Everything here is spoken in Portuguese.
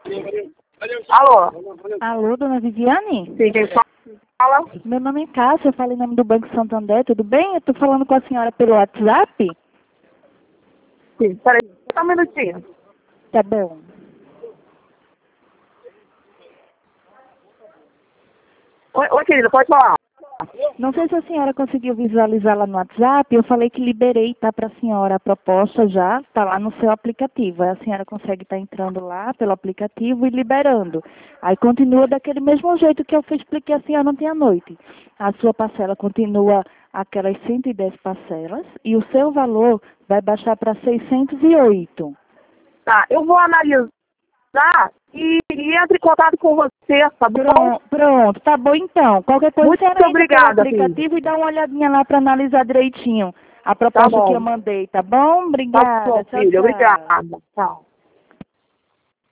Alô? Alô, dona Viviane? Sim, quem fala? Meu nome é Cássia, eu falei em nome do Banco Santander, tudo bem? Eu tô falando com a senhora pelo WhatsApp? Sim, peraí, só um minutinho. Tá bom. Oi, querida, pode falar. Não sei se a senhora conseguiu visualizar lá no WhatsApp, eu falei que liberei, tá, para a senhora a proposta já, tá lá no seu aplicativo. Aí a senhora consegue estar entrando lá pelo aplicativo e liberando. Aí continua daquele mesmo jeito que eu expliquei a senhora ontem à noite. A sua parcela continua aquelas 110 parcelas e o seu valor vai baixar para 608. Tá, eu vou analisar e entre em contato com você, tá bom? Pronto, tá bom então. Qualquer coisa Muito você entra pelo obrigada, filho. aplicativo e dá uma olhadinha lá para analisar direitinho a Tá proposta que eu bom. mandei, tá bom? Tá Obrigada. bom, Tchau, filho. tchau. Obrigada. Tchau.